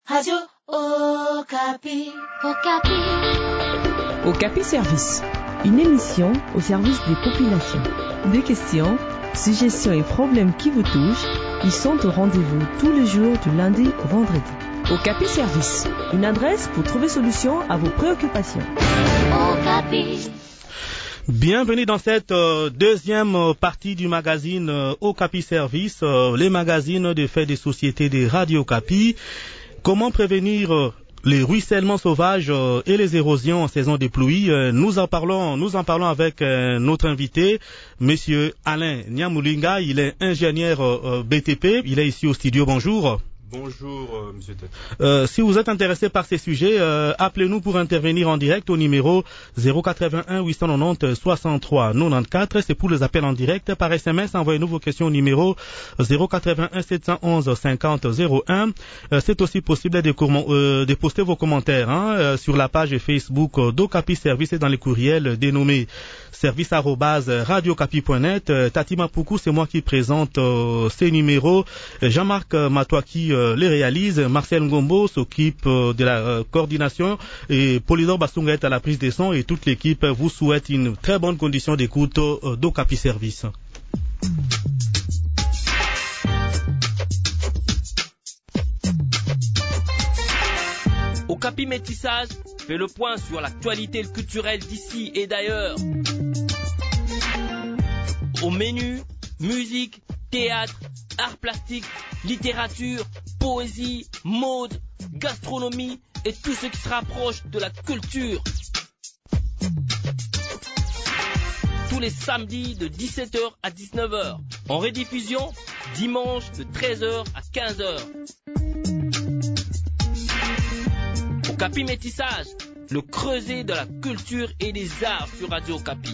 Radio Okapi. Okapi Service, une émission au service des populations. Des questions, suggestions et problèmes qui vous touchent, ils sont au rendez-vous tous les jours du lundi au vendredi. Okapi Service, une adresse pour trouver solution à vos préoccupations. Okapi. Bienvenue dans cette deuxième partie du magazine Okapi Service, les magazines de faits des sociétés de Radio Okapi. Comment prévenir les ruissellements sauvages et les érosions en saison des pluies? Nous en parlons avec notre invité, Monsieur Alain Nyamoulinga. Il est ingénieur BTP. Il est ici au studio. Bonjour. Bonjour, Monsieur Tati. Si vous êtes intéressé par ces sujets, appelez-nous pour intervenir en direct au numéro 081 890 63 94. C'est pour les appels en direct. Par SMS, envoyez-nous vos questions au numéro 081 711 50 01. C'est aussi possible de poster vos commentaires sur la page Facebook d'Okapi Service et dans les courriels dénommés service@radiocapi.net. Tati Mapoukou, c'est moi qui présente ces numéros. Jean-Marc Matouaki les réalise. Marcel Ngombo s'occupe de la coordination et Polydor Basunga est à la prise des sons et toute l'équipe vous souhaite une très bonne condition d'écoute d'Okapi Service. Okapi Métissage fait le point sur l'actualité culturelle d'ici et d'ailleurs. Au menu, musique, théâtre, arts plastiques, littérature, poésie, mode, gastronomie et tout ce qui se rapproche de la culture. Tous les samedis de 17h à 19h. En rediffusion, dimanche de 13h à 15h. Okapi Métissage, le creuset de la culture et des arts sur Radio Okapi.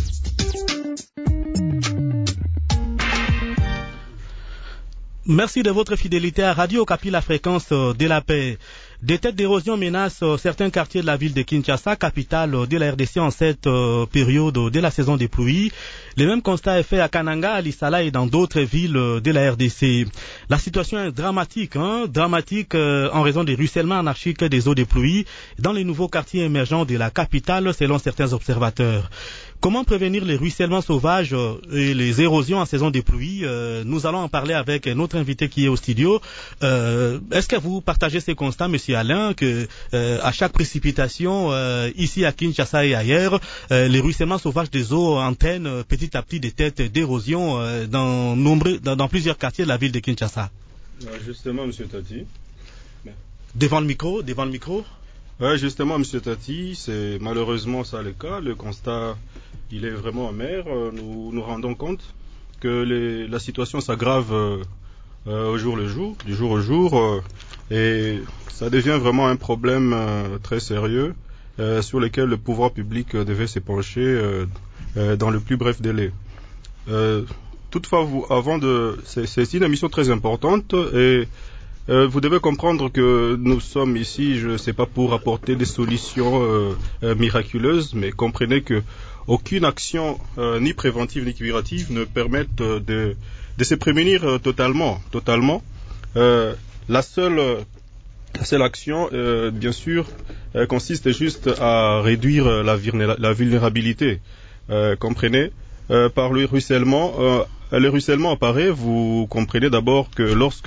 Merci de votre fidélité à Radio Okapi, la fréquence de la paix. Des têtes d'érosion menacent certains quartiers de la ville de Kinshasa, capitale de la RDC en cette période de la saison des pluies. Le même constat est fait à Kananga, à Lissala et dans d'autres villes de la RDC. La situation est dramatique en raison des ruissellements anarchiques des eaux des pluies dans les nouveaux quartiers émergents de la capitale, selon certains observateurs. Comment prévenir les ruissellements sauvages et les érosions en saison des pluies? Nous allons en parler avec notre invité qui est au studio. Est-ce que vous partagez ces constats, Monsieur Alain, que à chaque précipitation, ici à Kinshasa et ailleurs, les ruissellements sauvages des eaux entraînent petit à petit des têtes d'érosion dans plusieurs quartiers de la ville de Kinshasa? Justement, Monsieur Tati. Devant le micro. Ouais, justement, Monsieur Tati, c'est malheureusement ça le cas. Le constat, il est vraiment amer. Nous nous rendons compte que la situation s'aggrave du jour au jour, et ça devient vraiment un problème très sérieux sur lequel le pouvoir public devait se pencher dans le plus bref délai. Toutefois, c'est une émission très importante et vous devez comprendre que nous sommes ici, je ne sais pas pour apporter des solutions miraculeuses, mais comprenez que aucune action ni préventive ni curative ne permette de se prémunir totalement. La seule action, bien sûr, consiste juste à réduire la vulnérabilité. Comprenez, par le ruissellement apparaît, vous comprenez d'abord que lorsque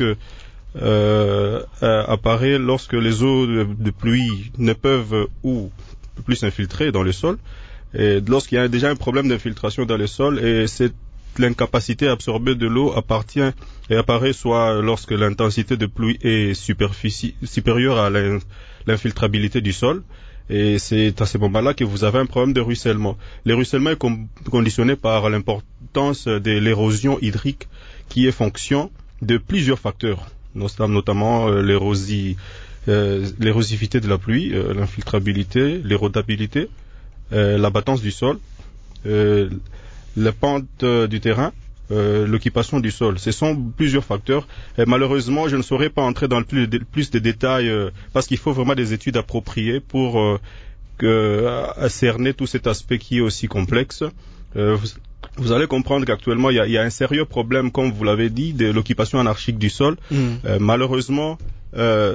les eaux de pluie ne peuvent ou plus s'infiltrer dans le sol, et lorsqu'il y a déjà un problème d'infiltration dans le sol, et l'incapacité à absorber de l'eau apparaît soit lorsque l'intensité de pluie est supérieure à l'infiltrabilité du sol, et c'est à ce moment-là que vous avez un problème de ruissellement. Le ruissellement est conditionné par l'importance de l'érosion hydrique qui est fonction de plusieurs facteurs, notamment l'érosivité de la pluie, l'infiltrabilité, l'érodabilité, l'abattance du sol, la pente du terrain, l'occupation du sol. Ce sont plusieurs facteurs. Et malheureusement, je ne saurais pas entrer dans plus de détails parce qu'il faut vraiment des études appropriées pour cerner tout cet aspect qui est aussi complexe. Vous allez comprendre qu'actuellement, il y a un sérieux problème, comme vous l'avez dit, de l'occupation anarchique du sol. Malheureusement,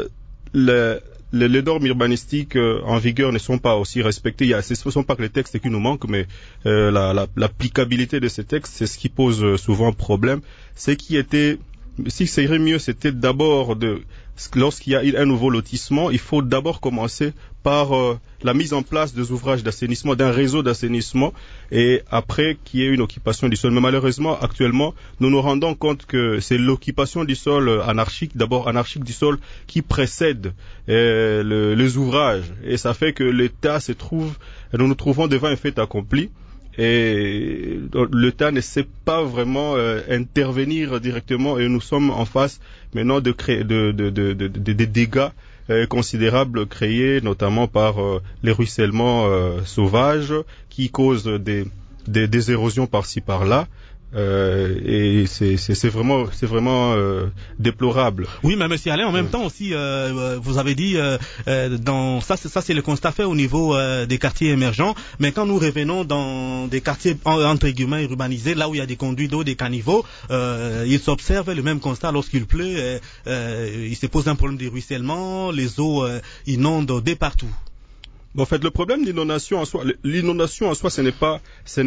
les normes urbanistiques en vigueur ne sont pas aussi respectées. Ce ne sont pas que les textes qui nous manquent, mais l'applicabilité de ces textes, c'est ce qui pose souvent problème. Ce serait mieux, c'était d'abord lorsqu'il y a un nouveau lotissement, il faut d'abord commencer par la mise en place des ouvrages d'assainissement, d'un réseau d'assainissement, et après qu'il y ait une occupation du sol. Mais malheureusement, actuellement, nous nous rendons compte que c'est l'occupation du sol anarchique du sol, qui précède les ouvrages. Et ça fait que nous nous trouvons devant un fait accompli. Et l'État ne sait pas vraiment intervenir directement, et nous sommes en face maintenant de dégâts considérables créés notamment par les ruissellements sauvages qui causent des érosions par-ci par-là. Et c'est vraiment déplorable. Oui, mais monsieur Alain, en même temps aussi, vous avez dit ça c'est le constat fait au niveau des quartiers émergents. Mais quand nous revenons dans des quartiers entre guillemets urbanisés, là où il y a des conduits d'eau, des caniveaux, il s'observe le même constat lorsqu'il pleut. Il se pose un problème de ruissellement, les eaux inondent de partout. Bon, en fait, le problème d'inondation en soi, ce n'est pas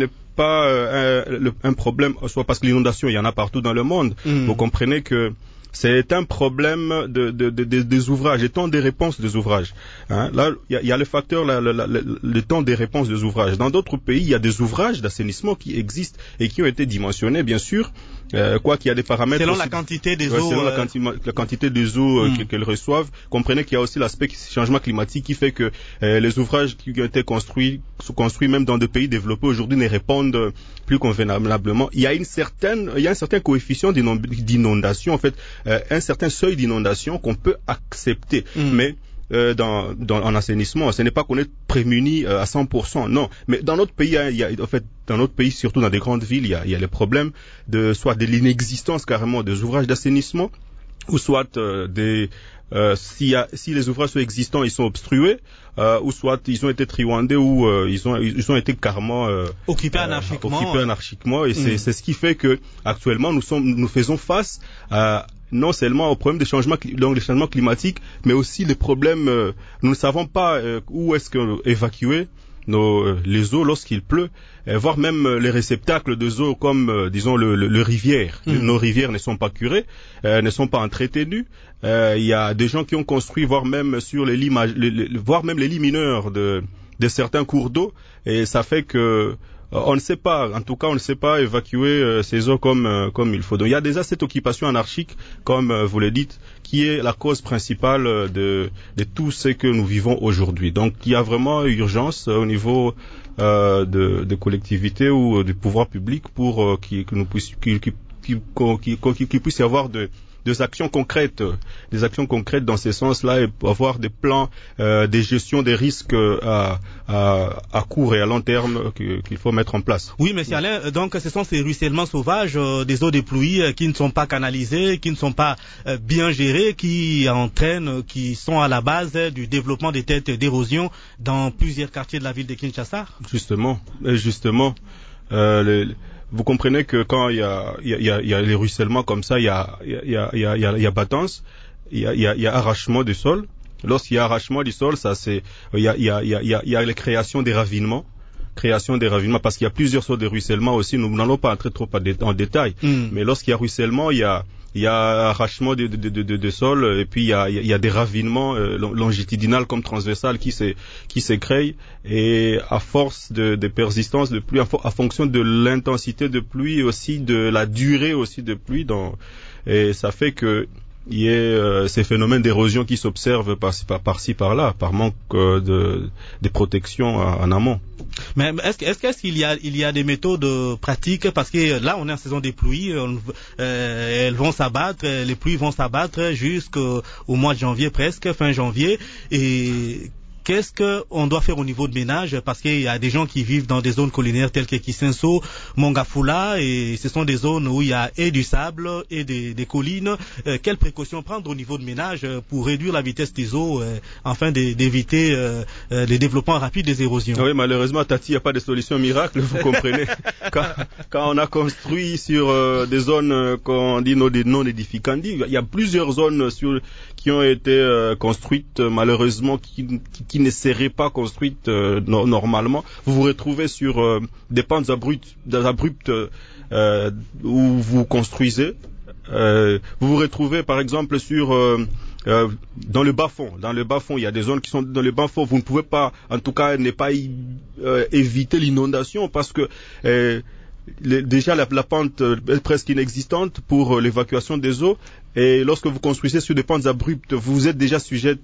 un problème en soi, parce que l'inondation, il y en a partout dans le monde. Vous comprenez que c'est un problème des ouvrages, le temps des réponses des ouvrages. Là, il y a le facteur, le temps des réponses des ouvrages. Dans d'autres pays, il y a des ouvrages d'assainissement qui existent et qui ont été dimensionnés, bien sûr. Qu'il y a des paramètres selon aussi, la quantité des eaux, selon la quantité des eaux qu'elles reçoivent. Comprenez qu'il y a aussi l'aspect changement climatique qui fait que les ouvrages qui ont été construits même dans des pays développés aujourd'hui ne répondent plus convenablement. Il y a un certain coefficient d'inondation, en fait, un certain seuil d'inondation qu'on peut accepter, mais en assainissement, ce n'est pas qu'on est prémuni à 100%, non. Mais dans notre pays, dans notre pays, surtout dans des grandes villes, il y a le problème soit de l'inexistence carrément des ouvrages d'assainissement, ou soit si les ouvrages sont existants, ils sont obstrués, ou soit ils ont été triwandés, ou ils ont été carrément occupés anarchiquement. Et c'est ce qui fait que actuellement nous faisons face à non seulement au problème des changements climatiques, mais aussi les problèmes. Nous ne savons pas où est-ce qu'évacuer les eaux lorsqu'il pleut, voire même les réceptacles de eau comme disons le rivière. Nos rivières ne sont pas curées, ne sont pas entretenues. Il y a des gens qui ont construit, voire même sur les lits mineurs de certains cours d'eau, et ça fait que on ne sait pas évacuer ces eaux comme il faut. Donc il y a déjà cette occupation anarchique, comme vous le dites, qui est la cause principale de tout ce que nous vivons aujourd'hui. Donc il y a vraiment urgence au niveau de collectivités ou du pouvoir public pour qu'il puisse y avoir des actions concrètes dans ce sens-là, et avoir des plans de gestion des risques à court et à long terme qu'il faut mettre en place. Oui, monsieur Alain, donc ce sont ces ruissellements sauvages des eaux de pluie qui ne sont pas canalisées, qui ne sont pas bien gérées, qui sont à la base du développement des têtes d'érosion dans plusieurs quartiers de la ville de Kinshasa. Justement. Vous comprenez que quand il y a les ruissellements comme ça, il y a battance, il y a arrachement du sol. Lorsqu'il y a arrachement du sol, il y a la création des ravinements, parce qu'il y a plusieurs sortes de ruissellements aussi. Nous n'allons pas entrer trop en détail, mais lorsqu'il y a ruissellement, il y a arrachement de sol, et puis il y a des ravinements longitudinales comme transversales qui se créent, et à force de persistance de pluie, à fonction de l'intensité de pluie, aussi de la durée aussi de pluie, et ça fait que il y a ces phénomènes d'érosion qui s'observent par-ci par-là, par manque de protection en amont. Mais est-ce qu'il y a des méthodes pratiques, parce que là on est en saison des pluies, elles vont s'abattre, les pluies vont s'abattre jusqu'au mois de janvier presque, fin janvier, et qu'est-ce qu'on doit faire au niveau de ménage? Parce qu'il y a des gens qui vivent dans des zones collinaires telles que Kisenso, Mongafula, et ce sont des zones où il y a et du sable et des collines. Quelles précautions prendre au niveau de ménage pour réduire la vitesse des eaux afin d'éviter le développement rapide des érosions? Oui, malheureusement, Tati, il n'y a pas de solution miracle, vous comprenez. Quand on a construit sur des zones qu'on dit non édificantes, il y a plusieurs zones qui ont été construites, malheureusement, qui ne seraient pas construites normalement. Vous vous retrouvez sur des pentes abruptes où vous construisez. Vous vous retrouvez, par exemple, dans le bas-fond. Dans le bas-fond, il y a des zones qui sont dans le bas-fond. Vous ne pouvez pas, en tout cas, ne pas éviter l'inondation parce que déjà la pente est presque inexistante pour l'évacuation des eaux. Et lorsque vous construisez sur des pentes abruptes, vous êtes déjà sujet,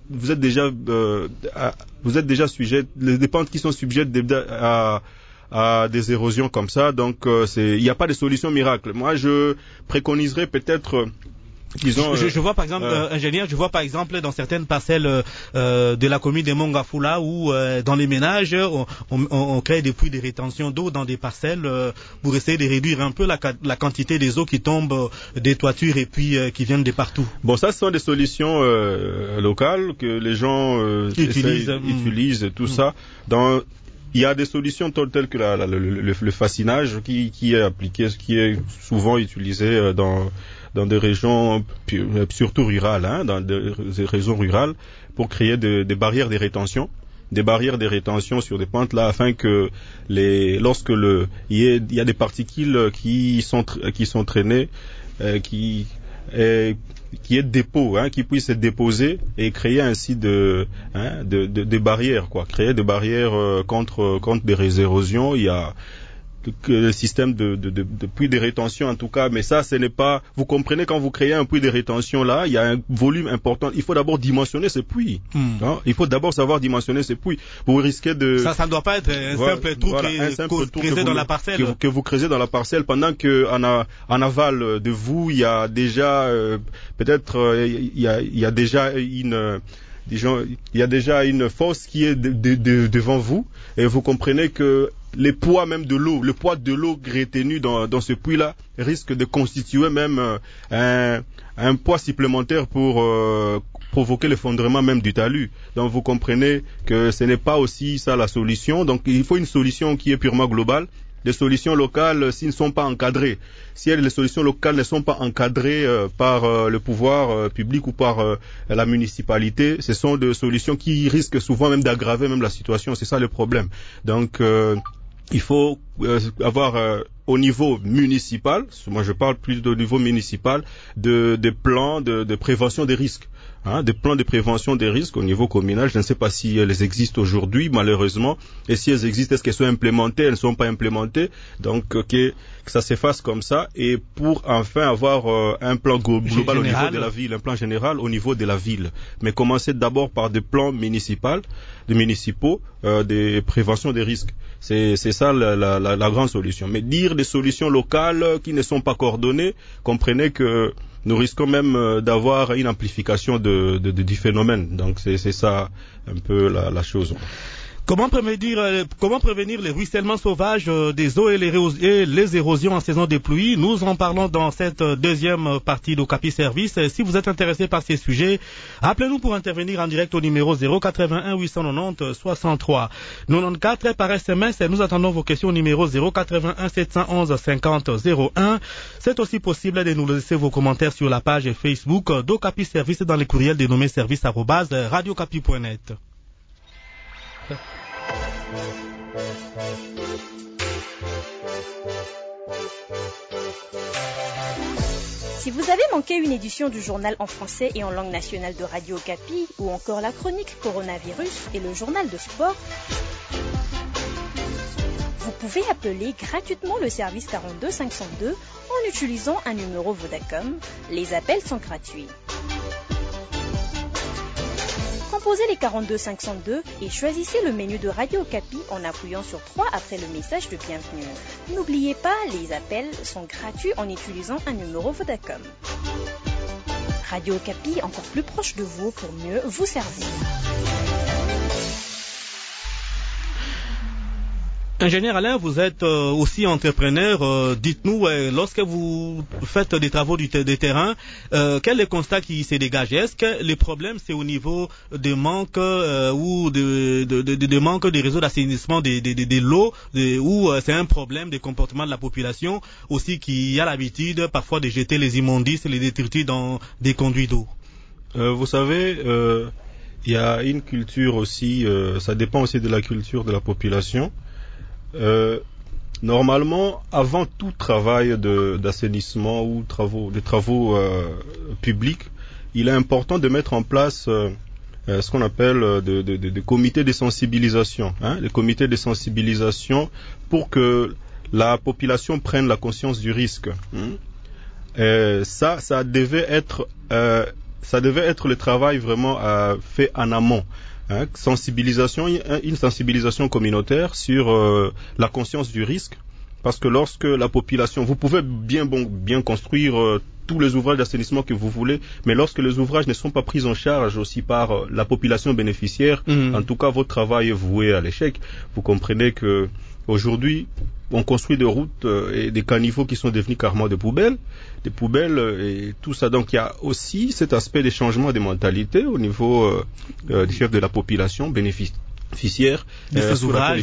des pentes qui sont sujettes à des érosions comme ça. Donc, il n'y a pas de solution miracle. Moi, je préconiserais peut-être disons, je vois par exemple, ingénieur, je vois par exemple dans certaines parcelles de la commune de Mongafula où dans les ménages on crée des puits de rétention d'eau dans des parcelles pour essayer de réduire un peu la quantité des eaux qui tombent des toitures et puis qui viennent de partout. Bon, ça ce sont des solutions locales que les gens utilisent tout ça. Il y a des solutions telles que le fascinage qui est appliqué, qui est souvent utilisé dans des régions surtout rurales, dans des régions rurales, pour créer des barrières de rétention. Des barrières de rétention sur des pentes là, afin que lorsque il y a des particules qui sont traînées, qui est dépôt, qui puisse se déposer et créer ainsi des barrières, créer des barrières contre des érosions. Il y a le système de puits de rétention en tout cas, mais ça ce n'est pas, vous comprenez, quand vous créez un puits de rétention là, il y a un volume important, il faut d'abord dimensionner ce puits. Il faut d'abord savoir dimensionner ce puits. Vous risquez de... Ça ne doit pas être un simple trou creusé dans la parcelle. Que vous creusez dans la parcelle, pendant que en aval de vous, il y a déjà il y a déjà une fosse qui est devant vous, et vous comprenez que le poids de l'eau retenue dans ce puits-là risque de constituer même un poids supplémentaire pour provoquer l'effondrement même du talus. Donc vous comprenez que ce n'est pas aussi ça la solution. Donc il faut une solution qui est purement globale. Les solutions locales, s'ils ne sont pas encadrées, si les solutions locales ne sont pas encadrées par le pouvoir public ou par la municipalité, ce sont des solutions qui risquent souvent même d'aggraver même la situation. C'est ça le problème. Donc il faut avoir au niveau municipal, moi je parle plus au niveau municipal, de plans de prévention des risques. Des plans de prévention des risques au niveau communal. Je ne sais pas si elles existent aujourd'hui, malheureusement. Et si elles existent, est-ce qu'elles sont implémentées? Elles ne sont pas implémentées. Donc, que ça s'efface comme ça. Et pour enfin avoir un plan global au niveau de la ville, un plan général au niveau de la ville. Mais commencer d'abord par des plans municipaux de prévention des risques. C'est ça la grande solution. Mais dire des solutions locales qui ne sont pas coordonnées, comprenez que nous risquons même d'avoir une amplification du phénomène. Donc c'est ça un peu la chose. Comment prévenir les ruissellements sauvages des eaux et les érosions en saison des pluies? Nous en parlons dans cette deuxième partie d'Okapi Service. Si vous êtes intéressé par ces sujets, appelez-nous pour intervenir en direct au numéro 081 890 63 94 par SMS. Nous attendons vos questions au numéro 081 711 50 01. C'est aussi possible de nous laisser vos commentaires sur la page Facebook d'Okapi Service dans les courriels dénommés service@radiocapi.net. Si vous avez manqué une édition du journal en français et en langue nationale de Radio Okapi, ou encore la chronique Coronavirus et le journal de sport, vous pouvez appeler gratuitement le service 42 502 en utilisant un numéro Vodacom. Les appels sont gratuits. Composez les 42 502 et choisissez le menu de Radio Okapi en appuyant sur 3 après le message de bienvenue. N'oubliez pas, les appels sont gratuits en utilisant un numéro Vodacom. Radio Okapi, encore plus proche de vous pour mieux vous servir. Ingénieur Alain, vous êtes aussi entrepreneur. Dites-nous, lorsque vous faites des travaux des terrains, quel est le constat qui se dégage? Est-ce que le problème, c'est au niveau de manque ou de manque des réseaux d'assainissement de l'eau, ou c'est un problème de comportement de la population aussi qui a l'habitude parfois de jeter les immondices et les détritus dans des conduits d'eau? Vous savez, il y a une culture aussi, ça dépend aussi de la culture de la population. Normalement, avant tout travail d'assainissement ou des travaux publics, il est important de mettre en place ce qu'on appelle des comités de sensibilisation, les comités de sensibilisation pour que la population prenne la conscience du risque. Ça devait être le travail vraiment fait en amont. Une sensibilisation communautaire sur la conscience du risque, parce que lorsque la population, vous pouvez bien construire tous les ouvrages d'assainissement que vous voulez, mais lorsque les ouvrages ne sont pas pris en charge aussi par la population bénéficiaire, en tout cas votre travail est voué à l'échec. Vous comprenez que aujourd'hui, on construit des routes et des caniveaux qui sont devenus carrément des poubelles et tout ça. Donc il y a aussi cet aspect des changements de mentalité au niveau des chefs de la population bénéficiaire de ces ouvrages.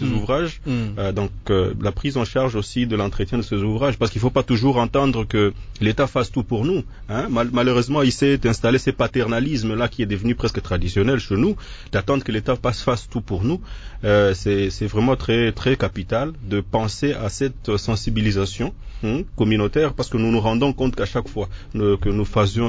Donc la prise en charge aussi de l'entretien de ces ouvrages, parce qu'il ne faut pas toujours entendre que l'État fasse tout pour nous. Malheureusement, il s'est installé ce paternalisme-là qui est devenu presque traditionnel chez nous, d'attendre que l'État fasse tout pour nous. C'est vraiment très, très capital de penser à cette sensibilisation communautaire, parce que nous nous rendons compte qu'à chaque fois que nous faisions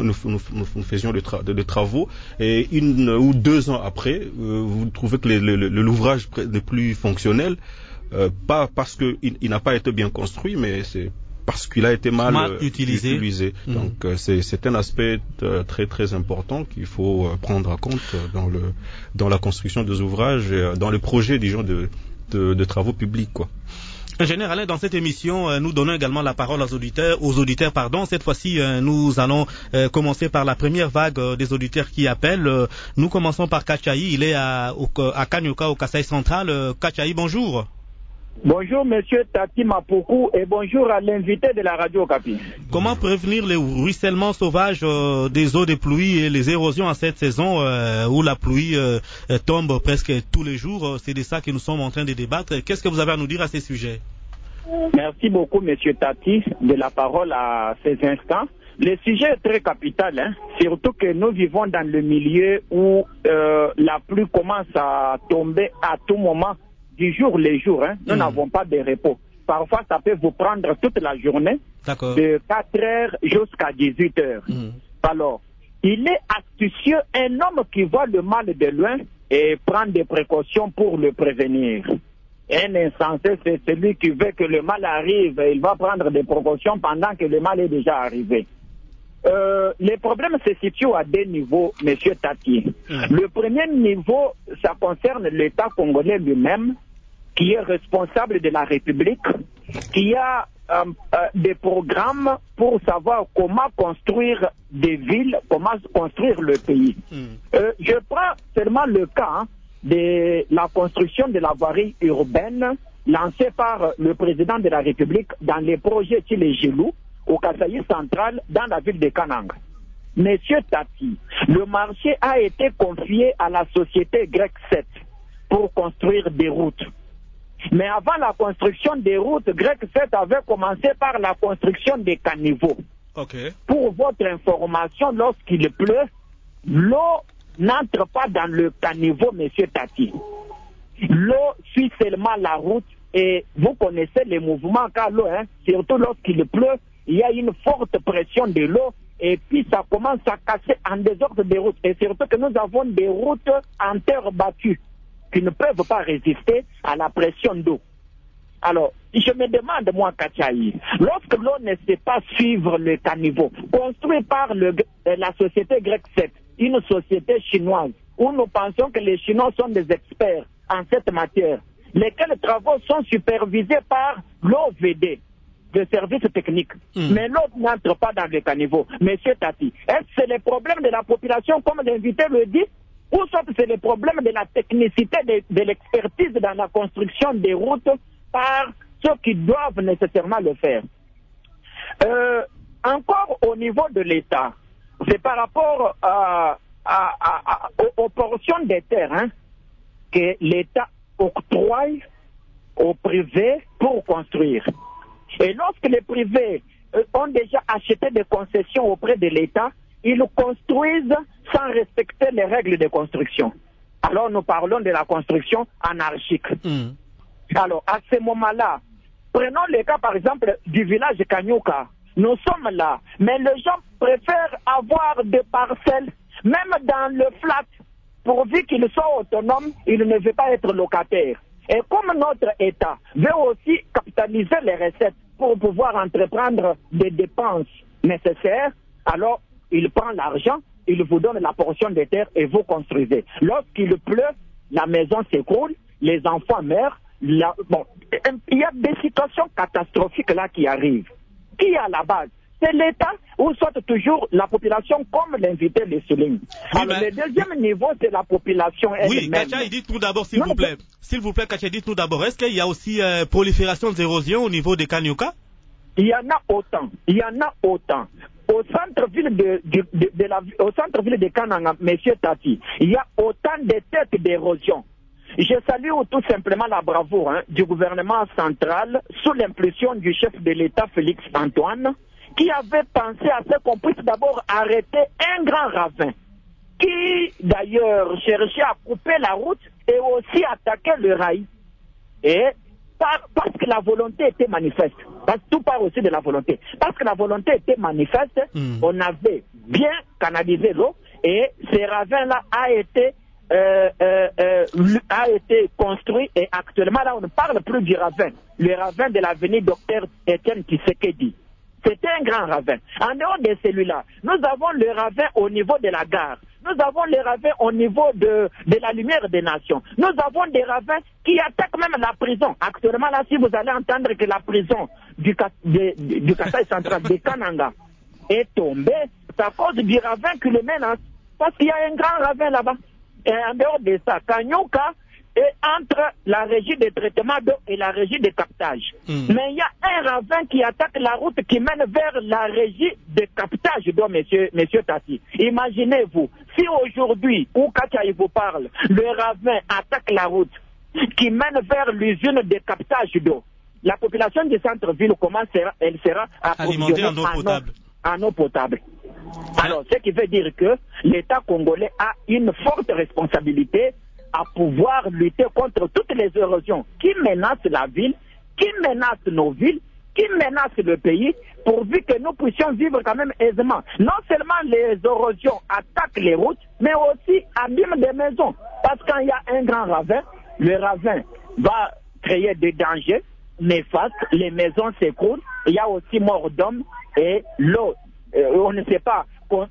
des travaux, et 1 ou 2 ans après, vous trouvez que l'ouvrage n'est plus fonctionnel, pas parce qu'il n'a pas été bien construit, mais c'est parce qu'il a été mal utilisé. Donc c'est un aspect très très important qu'il faut prendre en compte dans la construction des ouvrages et dans les projets, disons, de travaux publics, quoi. Ingénieur Alain, dans cette émission, nous donnons également la parole aux auditeurs. Cette fois-ci, nous allons commencer par la première vague des auditeurs qui appellent. Nous commençons par Kachaï. Il est à Kanyoka, au Kasaï central. Kachaï, bonjour. Bonjour Monsieur Tati Mapoukou et bonjour à l'invité de la radio Okapi. Comment prévenir le ruissellement sauvage des eaux de pluie et les érosions en cette saison où la pluie tombe presque tous les jours? C'est de ça que nous sommes en train de débattre. Qu'est-ce que vous avez à nous dire à ces sujets? Merci beaucoup Monsieur Tati de la parole à ces instants. Le sujet est très capital, surtout que nous vivons dans le milieu où la pluie commence à tomber à tout moment. Du jour les jours, nous n'avons pas de repos. Parfois, ça peut vous prendre toute la journée, de 4 heures jusqu'à 18 heures. Alors, il est astucieux, un homme qui voit le mal de loin et prend des précautions pour le prévenir. Un insensé, c'est celui qui veut que le mal arrive, il va prendre des précautions pendant que le mal est déjà arrivé. Les problèmes se situent à 2 niveaux, Monsieur Tati. Le premier niveau, ça concerne l'État congolais lui-même, qui est responsable de la République, qui a des programmes pour savoir comment construire des villes, comment construire le pays. Je prends seulement le cas de la construction de la voirie urbaine lancée par le président de la République dans les projets Tchilé-Gilou, au Kasaï central, dans la ville de Kanang. Monsieur Tati, le marché a été confié à la société Grec 7 pour construire des routes. Mais avant la construction des routes, Grec 7 avait commencé par la construction des caniveaux. Pour votre information, lorsqu'il pleut, l'eau n'entre pas dans le caniveau, Monsieur Tati. L'eau suit seulement la route et vous connaissez les mouvements car l'eau, surtout lorsqu'il pleut, il y a une forte pression de l'eau et puis ça commence à casser en désordre des routes. Et surtout que nous avons des routes en terre battue qui ne peuvent pas résister à la pression d'eau. Alors, je me demande, moi, Kachaï, lorsque l'eau ne sait pas suivre le caniveau, construit par la société Grec 7, une société chinoise, où nous pensons que les Chinois sont des experts en cette matière, lesquels travaux sont supervisés par l'OVD, de services techniques. Mais l'eau n'entre pas dans le caniveau. Monsieur Tati, est-ce que c'est le problème de la population, comme l'invité le dit? ou soit c'est le problème de la technicité de l'expertise dans la construction des routes par ceux qui doivent nécessairement le faire. Encore au niveau de l'État, c'est par rapport aux portions des terres que l'État octroie aux privés pour construire. Et lorsque les privés ont déjà acheté des concessions auprès de l'État, ils construisent sans respecter les règles de construction. Alors nous parlons de la construction anarchique. Alors à ce moment-là, prenons le cas par exemple du village de Kanyuka. Nous sommes là, mais les gens préfèrent avoir des parcelles, même dans le flat, pourvu qu'ils soient autonomes, ils ne veulent pas être locataires. Et comme notre État veut aussi capitaliser les recettes pour pouvoir entreprendre des dépenses nécessaires, alors il prend l'argent, il vous donne la portion de terre et vous construisez. Lorsqu'il pleut, la maison s'écroule, les enfants meurent. Il y a des situations catastrophiques là qui arrivent. Qui est à la base? C'est l'État ou soit toujours la population, comme l'invité le souligne. Alors, le deuxième niveau, c'est la population elle-même. Oui, Kachaï, dites-nous d'abord, s'il vous plaît. S'il vous plaît, Kachaï, dites-nous d'abord, est-ce qu'il y a aussi prolifération d'érosion au niveau des Kanyuka? Il y en a autant. Il y en a autant. Au centre-ville au centre-ville de Kananga, Monsieur Tati, il y a autant de têtes d'érosion. Je salue tout simplement la bravoure du gouvernement central sous l'impulsion du chef de l'État Félix Antoine, qui avait pensé à ce qu'on puisse d'abord arrêter un grand ravin, qui d'ailleurs cherchait à couper la route et aussi attaquer le rail. Et parce que la volonté était manifeste, parce que tout part aussi de la volonté, parce que la volonté était manifeste, on avait bien canalisé l'eau et ce ravin-là a été construit et actuellement là on ne parle plus du ravin, le ravin de l'avenue Dr Etienne Tshisekedi. C'était un grand ravin. En dehors de celui-là, nous avons le ravin au niveau de la gare. Nous avons le ravin au niveau de la lumière des nations. Nous avons des ravins qui attaquent même la prison. Actuellement là, si vous allez entendre que la prison du Kasaï central de Kananga est tombée, c'est à cause du ravin qui le menace. Parce qu'il y a un grand ravin là-bas. Et en dehors de ça, Kanyuka est entre la régie de traitement d'eau et la régie de captage. Mais il y a un ravin qui attaque la route qui mène vers la régie de captage d'eau, monsieur Tati. Imaginez-vous, si aujourd'hui, où Kachaï vous parle, le ravin attaque la route qui mène vers l'usine de captage d'eau, la population du centre-ville, comment elle sera alimentée en eau potable. En eau potable. Alors, ce qui veut dire que l'État congolais a une forte responsabilité à pouvoir lutter contre toutes les érosions qui menacent la ville, qui menacent nos villes, qui menacent le pays, pourvu que nous puissions vivre quand même aisément. Non seulement les érosions attaquent les routes, mais aussi abîment des maisons. Parce que quand il y a un grand ravin, le ravin va créer des dangers néfastes, les maisons s'écroulent, il y a aussi mort d'hommes et l'eau. On ne sait pas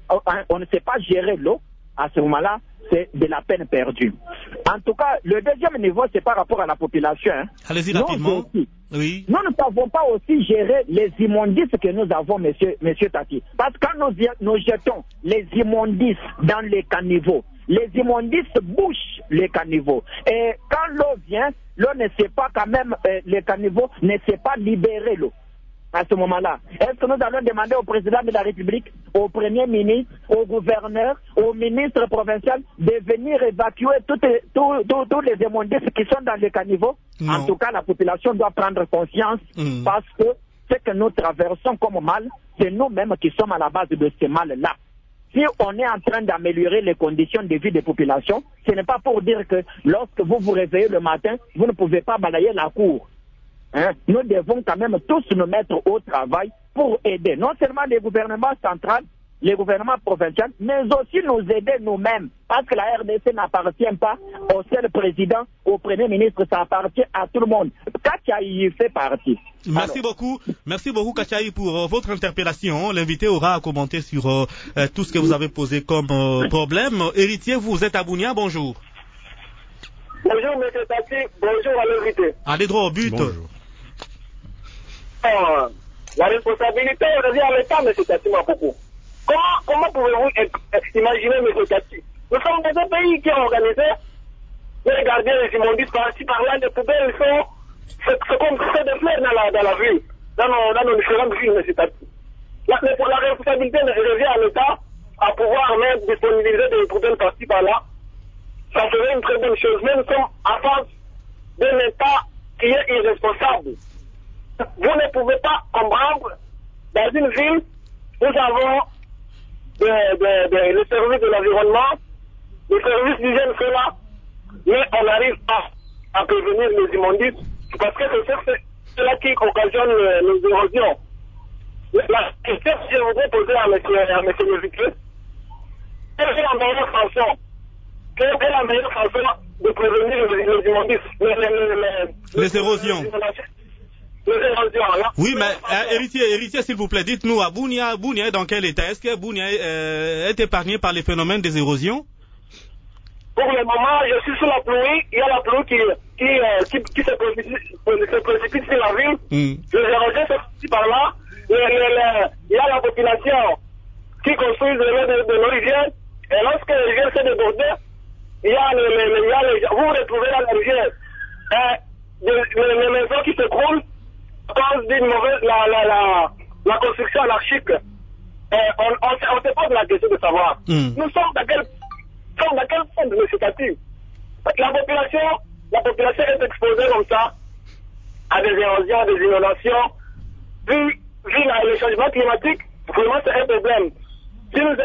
gérer l'eau. À ce moment-là, c'est de la peine perdue. En tout cas, le deuxième niveau, c'est par rapport à la population. Allez-y rapidement. Oui. Nous ne savons pas aussi gérer les immondices que nous avons, monsieur Tati. Parce que quand nous jetons les immondices dans les caniveaux, les immondices bouchent les caniveaux. Et quand l'eau vient, l'eau ne sait pas quand même, les caniveaux ne sait pas libérer l'eau. À ce moment-là, est-ce que nous allons demander au président de la République, au premier ministre, au gouverneur, au ministre provincial de venir évacuer tous les immondices qui sont dans les caniveaux? Non. En tout cas, la population doit prendre conscience parce que ce que nous traversons comme mal, c'est nous-mêmes qui sommes à la base de ce mal-là. Si on est en train d'améliorer les conditions de vie des populations, ce n'est pas pour dire que lorsque vous vous réveillez le matin, vous ne pouvez pas balayer la cour. Nous devons quand même tous nous mettre au travail pour aider non seulement les gouvernements centraux, les gouvernements provinciaux, mais aussi nous aider nous-mêmes. Parce que la RDC n'appartient pas au seul président, au premier ministre, ça appartient à tout le monde. Kachaï fait partie. Merci beaucoup Kachaï pour votre interpellation. L'invité aura à commenter sur tout ce que vous avez posé comme problème. Héritier, vous êtes à Bunia, bonjour. Bonjour M. Tati, bonjour à l'invité. Allez droit au but. Bonjour. La responsabilité revient à l'État, M. Tati Makoko. Comment pouvez-vous imaginer, M. Tati, Nous sommes dans un pays qui est organisé. Mais regardez les immondices par-ci, par-là, les poubelles sont. C'est comme c'est des fleurs dans la ville, dans nos différentes villes, M. Tati. La responsabilité revient à l'État à pouvoir même disponibiliser des poubelles par-ci, par-là. Ça serait une très bonne chose. Mais nous sommes en face d'un État qui est irresponsable. Vous ne pouvez pas comprendre, dans une ville, nous avons le service de l'environnement, le service d'hygiène sont là, mais on n'arrive pas à prévenir les immondices, parce que c'est cela qui occasionne les érosions. La question que je voudrais poser à M. le vice, quelle est la meilleure façon de prévenir les immondices, les érosions? Oui, mais héritier, s'il vous plaît, dites-nous, à Bunia est dans quel état? Est-ce que Bunia est épargné par les phénomènes des érosions? Pour le moment, je suis sous la pluie. Il y a la pluie qui se précipite sur la ville. Les érosions sont ici par là. Il y a la population qui construit le long de nos rivières. Et lorsque les rivières se débordent, il y a vous retrouvez dans la rivière les maisons qui se croulent à cause d'une mauvaise la construction anarchique. On se pose la question de savoir. Nous sommes dans quel fond de législative? La population est exposée comme ça à des érosions, à des inondations. Vu le changement climatique, vraiment c'est un problème. Si nous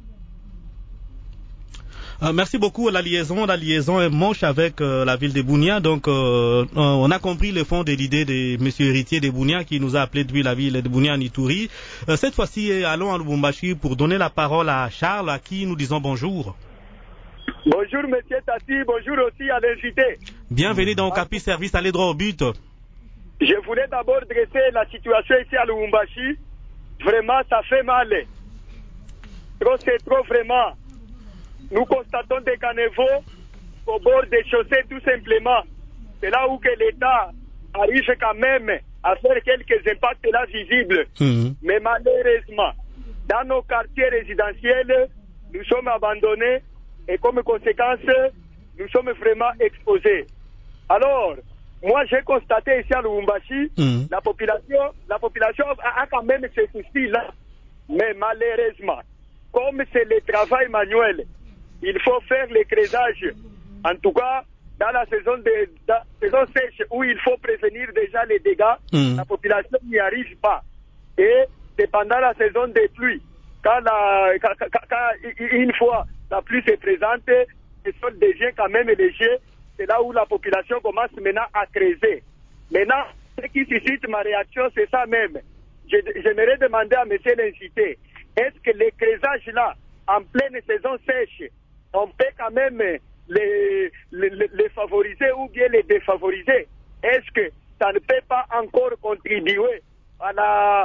merci beaucoup. La liaison est moche avec la ville de Bunia. Donc, on a compris le fond de l'idée de Monsieur Héritier de Bunia qui nous a appelé depuis la ville de Bunia en Ituri. Cette fois-ci, allons à Lubumbashi pour donner la parole à Charles, à qui nous disons bonjour. Bonjour, Monsieur Tati. Bonjour aussi à l'invité. Bienvenue dans Capi Service, allez droit au but. Je voulais d'abord dresser la situation ici à Lubumbashi. Vraiment, ça fait mal. C'est trop vraiment. Nous constatons des caniveaux au bord des chaussées tout simplement. C'est là où que l'État arrive quand même à faire quelques impacts là visibles. Mais malheureusement, dans nos quartiers résidentiels, nous sommes abandonnés et comme conséquence, nous sommes vraiment exposés. Alors, moi j'ai constaté ici à Lubumbashi, la population a quand même ces soucis-là. Mais malheureusement, comme c'est le travail manuel, il faut faire l'écrésage. En tout cas, dans la saison sèche où il faut prévenir déjà les dégâts, la population n'y arrive pas. Et c'est pendant la saison des pluies, quand une fois la pluie se présente, le sol devient quand même léger, c'est là où la population commence maintenant à creuser. Maintenant, ce qui suscite ma réaction, c'est ça même. J'aimerais demander à monsieur l'incité, est-ce que les creusages là, en pleine saison sèche, on peut quand même les favoriser ou bien les défavoriser? Est-ce que ça ne peut pas encore contribuer à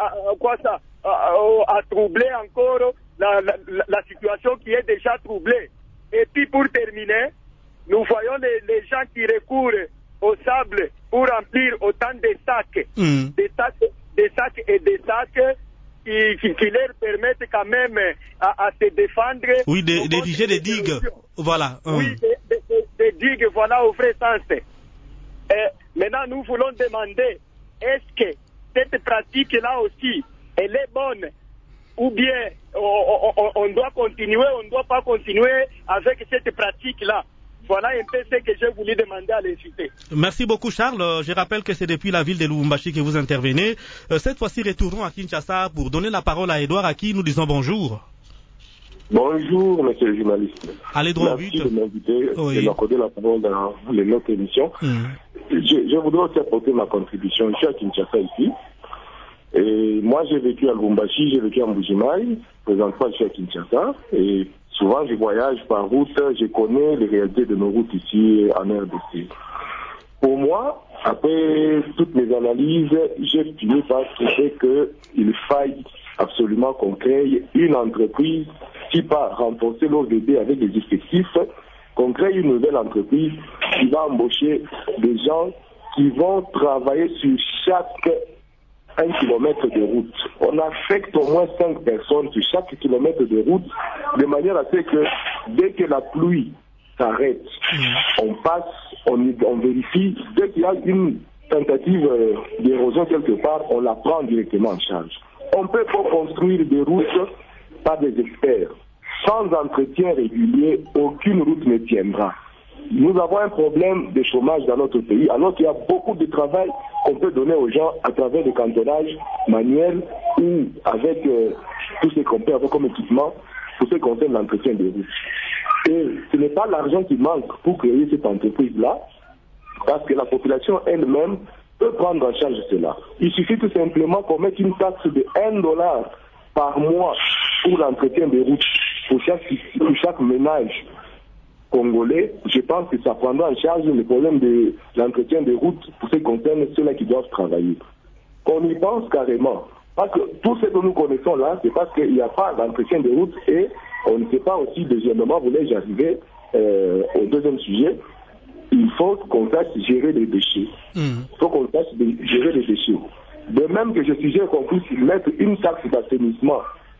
troubler encore la situation qui est déjà troublée? Et puis pour terminer, nous voyons les gens qui recourent au sable pour remplir autant de sacs, des sacs et des sacs qui leur permettent quand même à se défendre. Oui, d'ériger des digues. Voilà. Oui, des digues, voilà, au vrai sens. Maintenant, nous voulons demander, est-ce que cette pratique-là aussi, elle est bonne? Ou bien on doit continuer, on ne doit pas continuer avec cette pratique-là? Voilà un peu ce que j'ai voulu demander à l'invité. Merci beaucoup Charles. Je rappelle que c'est depuis la ville de Lubumbashi que vous intervenez. Cette fois-ci, retournons à Kinshasa pour donner la parole à Edouard, à qui nous disons bonjour. Bonjour, monsieur le journaliste. Allez droit au but. Merci de m'inviter et de m'accorder la parole dans notre émission. Je voudrais aussi apporter ma contribution. Je suis à Kinshasa ici. Et moi, j'ai vécu à Lubumbashi, j'ai vécu à Mbujimaï. Présentement, je suis à Kinshasa. Et souvent, je voyage par route, je connais les réalités de nos routes ici en RDC. Pour moi, après toutes mes analyses, j'ai fini par trouver qu'il faille absolument qu'on crée une entreprise qui va renforcer l'OVD avec des effectifs, qu'on crée une nouvelle entreprise qui va embaucher des gens qui vont travailler sur chaque 1 kilomètre de route. On affecte au moins 5 personnes sur chaque kilomètre de route de manière à ce que dès que la pluie s'arrête, on passe, on vérifie, dès qu'il y a une tentative d'érosion quelque part, on la prend directement en charge. On peut pas construire des routes par des experts. Sans entretien régulier, aucune route ne tiendra. Nous avons un problème de chômage dans notre pays, alors qu'il y a beaucoup de travail qu'on peut donner aux gens à travers des cantonnages manuels ou avec tout ce qu'on peut avoir comme équipement pour ce qui concerne l'entretien des routes. Et ce n'est pas l'argent qui manque pour créer cette entreprise-là, parce que la population elle-même peut prendre en charge cela. Il suffit tout simplement qu'on mette une taxe de $1 par mois pour l'entretien des routes pour chaque ménage congolais. Je pense que ça prendra en charge le problème de l'entretien des routes pour ce qui concerne ceux-là qui doivent travailler. Qu'on y pense carrément. Parce que tout ce que nous connaissons là, c'est parce qu'il n'y a pas d'entretien des routes et on ne sait pas aussi, deuxièmement, voulais-je arriver au deuxième sujet, il faut qu'on sache gérer les déchets. Il faut qu'on sache gérer les déchets. De même que je suggère qu'on puisse mettre une taxe d'assainissement,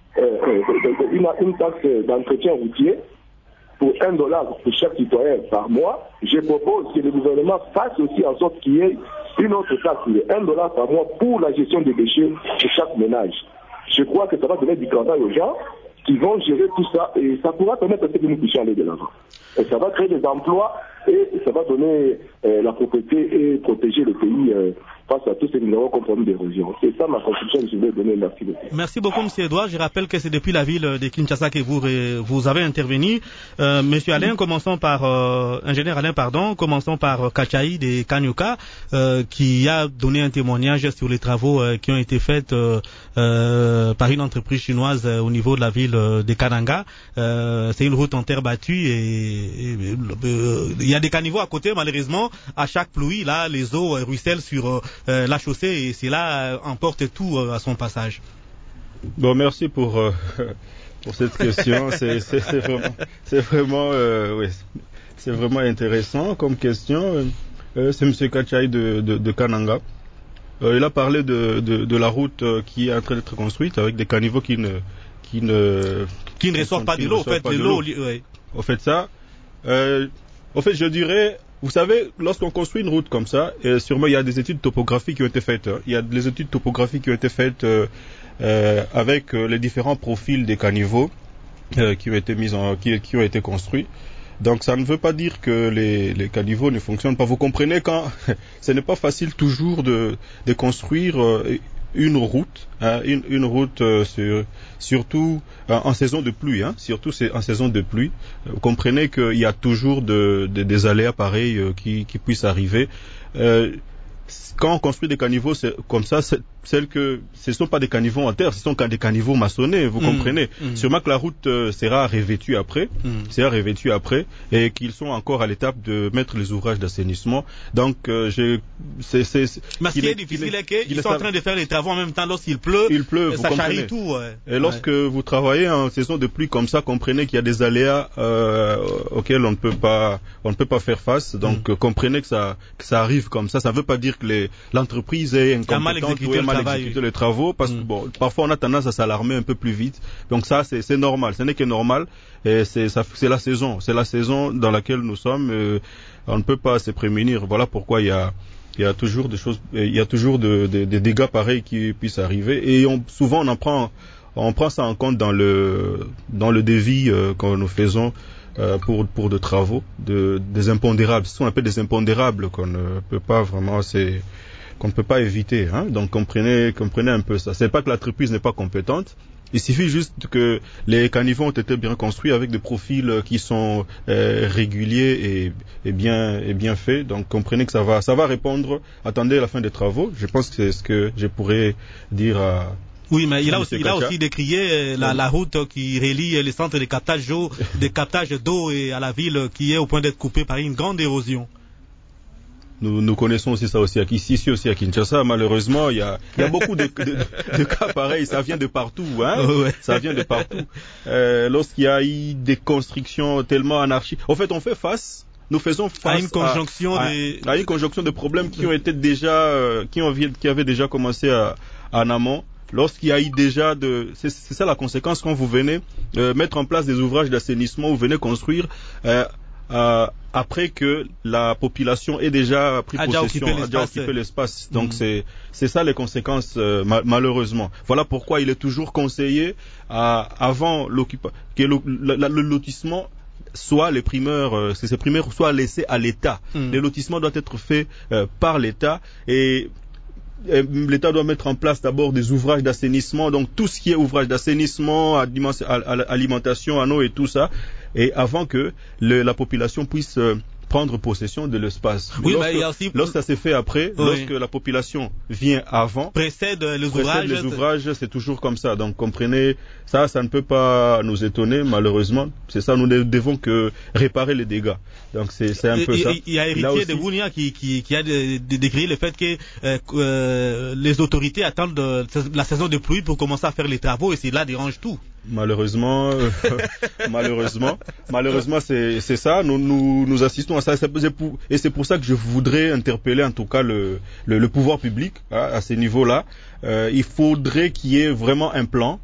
une taxe d'entretien routier pour $1 pour chaque citoyen par mois, je propose que le gouvernement fasse aussi en sorte qu'il y ait une autre taxe de $1 par mois pour la gestion des déchets de chaque ménage. Je crois que ça va donner du travail aux gens qui vont gérer tout ça et ça pourra permettre que nous puissions aller de l'avant. Et ça va créer des emplois et ça va donner la propriété et protéger le pays face à tous ces numéros comme problème d'érosion. C'est ça ma contribution que je vais donner. Merci beaucoup. Merci beaucoup, M. Edouard. Je rappelle que c'est depuis la ville de Kinshasa que vous avez intervenu. Monsieur Alain, ingénieur Alain, commençons par Kachaï de Kanyuka, qui a donné un témoignage sur les travaux qui ont été faits par une entreprise chinoise au niveau de la ville de Kananga. C'est une route en terre battue et il y a des caniveaux à côté, malheureusement. À chaque pluie, là, les eaux ruissellent sur la chaussée et cela emporte tout à son passage. Bon, merci pour cette question. C'est vraiment intéressant comme question. C'est M. Kachaï de Kananga. Il a parlé de la route qui est en train d'être construite avec des caniveaux qui ne reçoivent pas de l'eau. En fait, l'eau. Au fait, ça. En fait, je dirais, vous savez, lorsqu'on construit une route comme ça, sûrement il y a des études topographiques qui ont été faites. Il y a des études topographiques qui ont été faites avec les différents profils des caniveaux qui ont été construits. Donc ça ne veut pas dire que les caniveaux ne fonctionnent pas. Vous comprenez quand ce n'est pas facile toujours de construire une route, une route surtout en saison de pluie, surtout c'est en saison de pluie. Vous comprenez qu'il y a toujours des aléas pareils qui puissent arriver. Quand on construit des caniveaux comme ça, ce ne sont pas des caniveaux en terre, ce sont des caniveaux maçonnés, vous comprenez. Sûrement que la route sera revêtue après, et qu'ils sont encore à l'étape de mettre les ouvrages d'assainissement. Donc, mais ce qui est difficile, c'est qu'ils sont en train de faire les travaux en même temps lorsqu'il pleut. Il pleut, ça charrie tout. Et lorsque vous travaillez en saison de pluie comme ça, comprenez qu'il y a des aléas auxquels on ne peut pas faire face. Donc, comprenez que ça arrive comme ça. Ça ne veut pas dire que l'entreprise est incompétente ou est mal exécuté les travaux, parce que parfois on a tendance à s'alarmer un peu plus vite. Donc ça, c'est normal, ce n'est que normal. Et c'est la saison dans laquelle nous sommes. On ne peut pas se prémunir. Voilà pourquoi il y a toujours des choses, il y a toujours des dégâts pareils qui puissent arriver. Et souvent on prend ça en compte dans le devis que nous faisons pour de travaux, des impondérables. Ce sont un peu des impondérables qu'on ne peut pas vraiment, qu'on ne peut pas éviter. Donc comprenez un peu ça. C'est pas que l'entreprise n'est pas compétente. Il suffit juste que les caniveaux ont été bien construits avec des profils qui sont réguliers et bien faits. Donc comprenez que ça va répondre. Attendez la fin des travaux. Je pense que c'est ce que je pourrais dire à... Oui, mais il a aussi décrié la route qui relie les centres de captage d'eau et à la ville qui est au point d'être coupée par une grande érosion. Nous connaissons aussi ça aussi ici aussi à Kinshasa. Malheureusement, il y a beaucoup de cas pareils. Ça vient de partout, Ça vient de partout. Lorsqu'il y a eu des constructions tellement anarchiques. En fait, nous faisons face à une conjonction de problèmes qui ont été déjà, qui avaient déjà commencé en amont. lorsqu'il y a eu déjà c'est ça la conséquence quand vous venez mettre en place des ouvrages d'assainissement, vous venez construire après que la population ait déjà pris possession, a déjà occupé l'espace. Donc c'est ça les conséquences malheureusement. Voilà pourquoi il est toujours conseillé avant que le lotissement soit les primeurs, ces primeurs soient laissés à l'État. Le lotissement doit être fait par l'État et l'État doit mettre en place d'abord des ouvrages d'assainissement, donc tout ce qui est ouvrage d'assainissement, alimentation, en eau et tout ça, et avant que la population puisse prendre possession de l'espace. Oui, lorsque ça s'est fait après, lorsque la population vient avant, précède les ouvrages, c'est toujours comme ça. Donc comprenez, ça ne peut pas nous étonner malheureusement. C'est ça, nous ne devons que réparer les dégâts. Donc c'est un peu ça. Il y a héritier de Bounia qui a décrit le fait que les autorités attendent la saison de pluie pour commencer à faire les travaux et cela dérange tout. Malheureusement, c'est ça. Nous assistons à ça, et c'est pour ça que je voudrais interpeller en tout cas le pouvoir public à ces niveaux-là. Il faudrait qu'il y ait vraiment un plan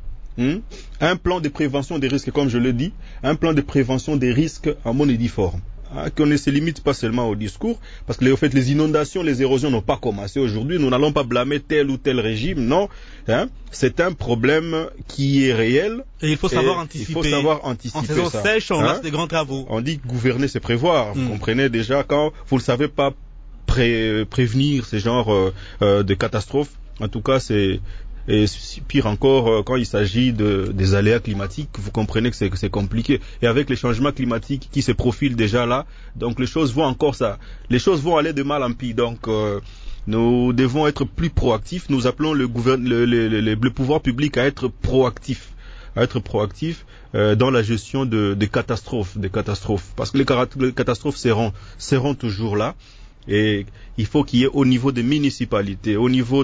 de prévention des risques, comme je l'ai dit, un plan de prévention des risques en monédiforme. Qu'on ne se limite pas seulement au discours, parce que les inondations, les érosions n'ont pas commencé aujourd'hui. Nous n'allons pas blâmer tel ou tel régime, non. C'est un problème qui est réel. Et il faut savoir anticiper. Il faut savoir anticiper. En saison sèche, on lance des grands travaux. On dit que gouverner, c'est prévoir. Vous comprenez déjà, quand vous ne savez pas prévenir ces genres de catastrophes, en tout cas, et pire encore, quand il s'agit des aléas climatiques, vous comprenez que c'est compliqué. Et avec les changements climatiques qui se profilent déjà là, donc les choses vont aller de mal en pis. Donc nous devons être plus proactifs. Nous appelons le pouvoir public à être proactif. Dans la gestion des catastrophes. Parce que les catastrophes seront toujours là. Et il faut qu'il y ait au niveau des municipalités, au niveau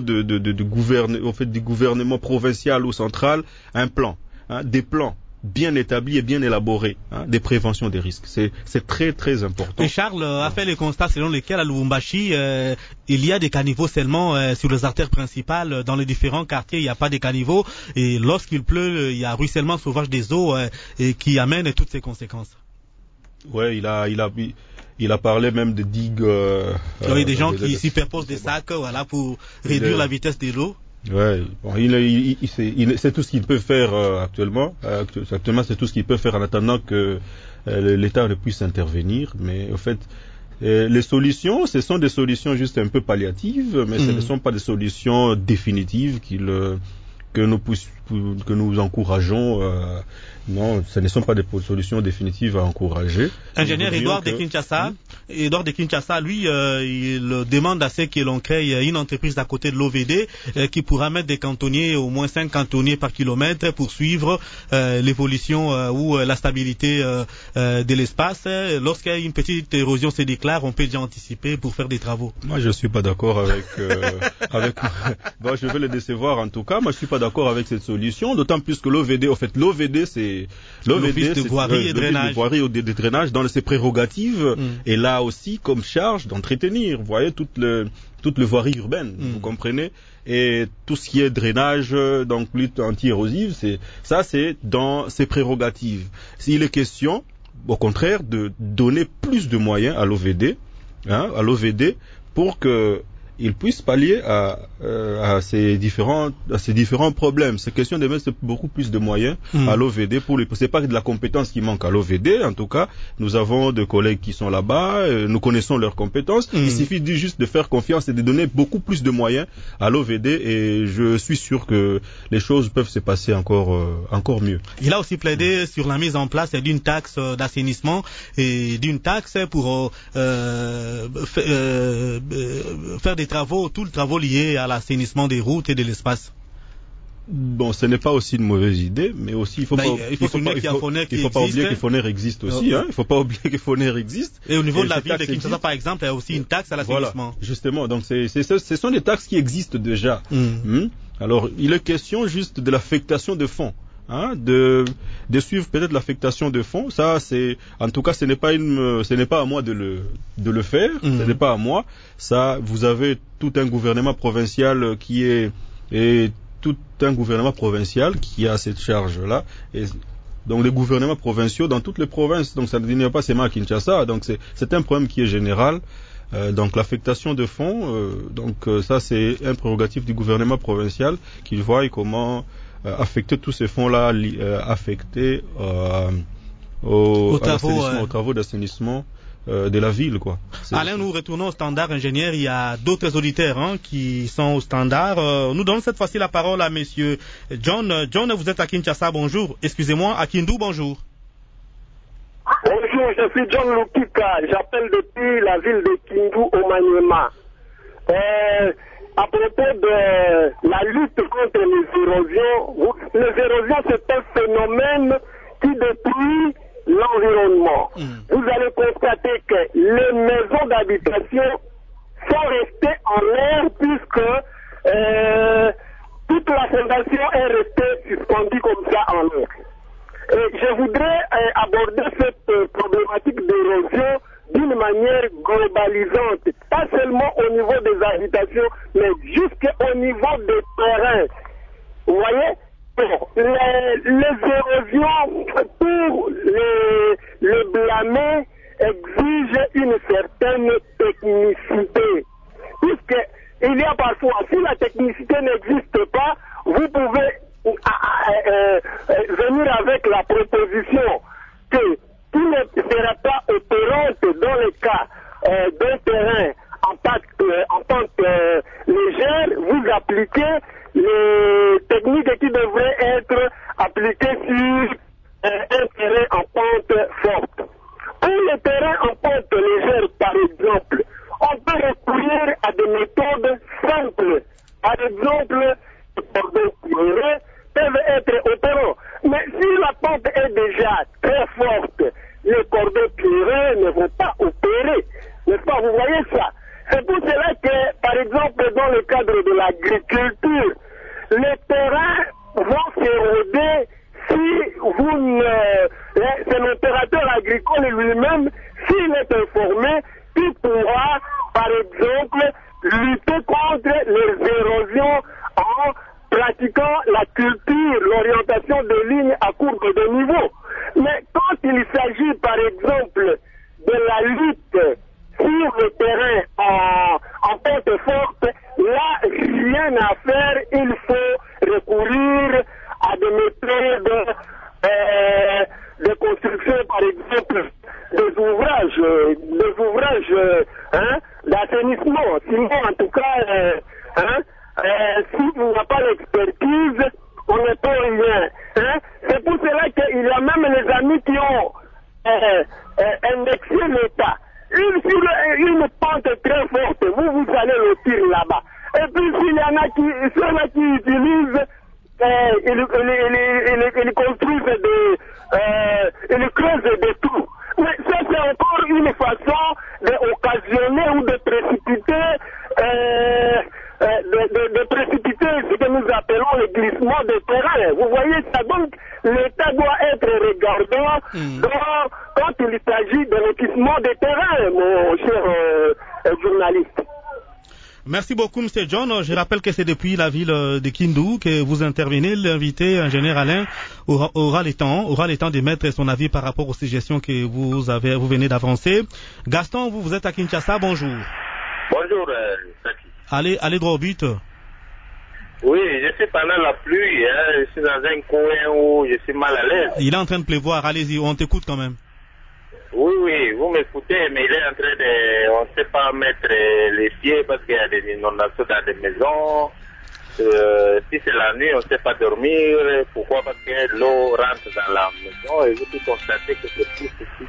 du gouvernement provincial ou central, un plan, des plans bien établis et bien élaborés, des préventions des risques. C'est très très important. Et Charles a fait les constats selon lesquels à Lubumbashi, il y a des caniveaux seulement sur les artères principales. Dans les différents quartiers, il n'y a pas de caniveaux. Et lorsqu'il pleut, il y a ruissellement sauvage des eaux qui amène toutes ces conséquences. Ouais, il a parlé même de digues. Des gens qui superposent des sacs, pour réduire la vitesse de l'eau. Ouais, bon, c'est tout ce qu'il peut faire actuellement. Actuellement, c'est tout ce qu'il peut faire en attendant que l'État ne puisse intervenir. Mais au fait, les solutions, ce sont des solutions juste un peu palliatives, mais ce ne sont pas des solutions définitives que nous encourageons. Non, ce ne sont pas des solutions définitives à encourager. Ingénieur Edouard de Kinshasa, lui, il demande à ce que l'on crée une entreprise à côté de l'OVD qui pourra mettre des cantonniers, au moins 5 cantonniers par kilomètre pour suivre l'évolution ou la stabilité de l'espace. Lorsqu'une petite érosion se déclare, on peut déjà anticiper pour faire des travaux. Moi, je suis pas d'accord avec bon, je vais le décevoir en tout cas. Moi, je suis pas d'accord avec cette solution, d'autant plus que l'OVD, c'est l'Office de voirie et de drainage dans ses prérogatives et là aussi comme charge d'entretenir, vous voyez, toute le voirie urbaine, vous comprenez, et tout ce qui est drainage, donc lutte anti-érosive, c'est dans ses prérogatives. S'il est question, au contraire, de donner plus de moyens à l'OVD, pour que il puisse pallier à ces différents problèmes. C'est question de mettre beaucoup plus de moyens à l'OVD c'est pas de la compétence qui manque à l'OVD. En tout cas, nous avons des collègues qui sont là-bas, nous connaissons leurs compétences. Il suffit juste de faire confiance et de donner beaucoup plus de moyens à l'OVD et je suis sûr que les choses peuvent se passer encore mieux. Il a aussi plaidé sur la mise en place d'une taxe d'assainissement et d'une taxe pour faire des travaux, tous les travaux liés à l'assainissement des routes et de l'espace. Bon, ce n'est pas aussi une mauvaise idée, mais aussi il faut pas oublier que Foner existe aussi. Il faut pas oublier que Foner existe. Et au niveau de la ville de Kinshasa, par exemple, il y a aussi une taxe à l'assainissement. Voilà, justement. Donc ce sont des taxes qui existent déjà. Alors, il est question juste de l'affectation de fonds. De suivre peut-être l'affectation de fonds, ça c'est, en tout cas ce n'est pas à moi de le faire, ce n'est pas à moi. Ça, vous avez tout un gouvernement provincial qui est et tout un gouvernement provincial qui a cette charge-là. Et donc les gouvernements provinciaux dans toutes les provinces. Donc ça ne vient pas seulement à Kinshasa. Donc c'est un problème qui est général. Donc l'affectation de fonds, ça c'est un prérogatif du gouvernement provincial qui voit comment affecter tous ces fonds-là affectés aux travaux d'assainissement de la ville, quoi. Alain, nous retournons au standard ingénieur. Il y a d'autres auditeurs qui sont au standard. Nous donnons cette fois-ci la parole à monsieur John. John, vous êtes à Kinshasa, bonjour. Excusez-moi, à Kindu, bonjour. Bonjour, je suis John Lukika. J'appelle depuis la ville de Kindu au Maniema. À propos de la lutte contre les érosions, c'est un phénomène qui détruit l'environnement. Vous allez constater que les maisons d'habitation sont restées en l'air puisque toute la fondation est restée suspendue comme ça en l'air. Et je voudrais aborder cette problématique d'érosion d'une manière globalisante, pas seulement au niveau des habitations, mais jusqu'au niveau des terrains. Vous voyez? Les érosions, pour les blâmer, exigent une certaine technicité. Puisqu'il y a parfois, si la technicité n'existe pas, vous pouvez venir avec la proposition que tout ne sera pas opérante dans le cas d'un terrain en pente légère, vous appliquez les techniques qui devraient être appliquées sur un terrain en pente forte. Pour les terrains en pente légère, par exemple, on peut recourir à des méthodes simples. Par exemple, les cordons tirés peuvent être opérants. Mais si la pente est déjà très forte, les cordons tirés ne vont pas opérer. N'est-ce pas? Vous voyez ça? C'est pour cela que, par exemple, dans le cadre de l'agriculture, les terrains vont s'éroder si vous ne... C'est l'opérateur agricole lui-même, s'il est informé, il pourra, par exemple, lutter contre les érosions en pratiquant la culture, l'orientation de lignes à courbe de niveau. Mais quand il s'agit, par exemple, de la lutte sur le terrain en pente forte, là, rien à faire, il faut recourir à des méthodes de construction, par exemple, des ouvrages d'assainissement. Sinon, en tout cas, si on n'a pas l'expertise, on ne peut rien. C'est pour cela qu'il y a même les amis qui ont indexé l'État. Sur une pente très forte, vous allez le tirer là-bas. Et puis s'il y en a ceux-là qui utilisent, ils construisent ils creusent des trous. Mais ça c'est encore une façon d'occasionner ou de précipiter ce que nous appelons le glissement de terrain. Vous voyez ça, donc l'État doit être regardant quand il s'agit de lotissement de terrain, mon cher journaliste. Merci beaucoup, M. John. Je rappelle que c'est depuis la ville de Kindu que vous intervenez. L'invité, ingénieur Alain, aura le temps d'émettre son avis par rapport aux suggestions que vous venez d'avancer. Gaston, vous êtes à Kinshasa. Bonjour. Bonjour, Allez droit au but. Oui, je suis pendant la pluie. Je suis dans un coin où je suis mal à l'aise. Il est en train de pleuvoir. Allez-y, on t'écoute quand même. Oui, vous m'écoutez, mais il est en train de... On ne sait pas mettre les pieds parce qu'il y a des inondations dans des maisons. Si c'est la nuit, on ne sait pas dormir. Pourquoi? Parce que l'eau rentre dans la maison et vous pouvez constater que c'est plus ici.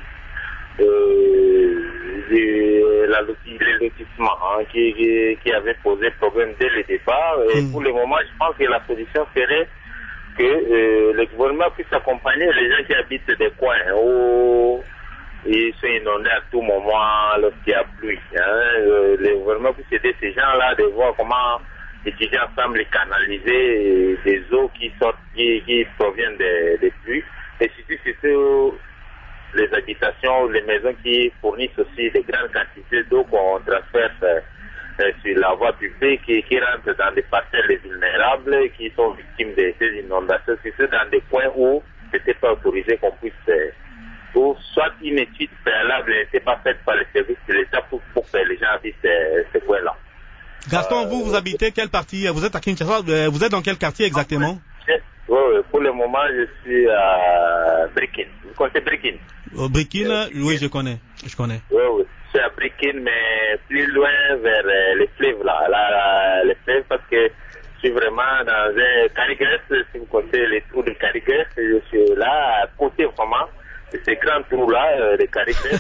Les lotissements qui avaient posé problème dès le départ. Et pour le moment, je pense que la solution serait que le gouvernement puisse accompagner les gens qui habitent des coins où ils sont inondés à tout moment lorsqu'il y a pluie. Le gouvernement puisse aider ces gens-là de voir comment étudier ensemble et canaliser des eaux qui proviennent des pluies. Et surtout les habitations, les maisons qui fournissent aussi des grandes quantités d'eau qu'on transfère sur la voie publique qui rentrent dans des parcelles vulnérables qui sont victimes de ces inondations, c'est dans des coins où c'était pas autorisé qu'on puisse ou soit une étude préalable n'était pas faite par les services de l'État pour que les gens habitent ces coins-là. Gaston, vous habitez quelle partie? Vous êtes à Kinshasa, vous êtes dans quel quartier exactement? Oui, pour le moment, je suis à Brikin. Vous connaissez Brikin? Brikin, oui, je connais. Oui, je suis à Brikin, mais plus loin vers les fleuves, là, les fleuves, parce que je suis vraiment dans un Carigres, si vous connaissez les trous de Carigres, je suis là, à côté vraiment, de ces grands trous-là, de Carigres,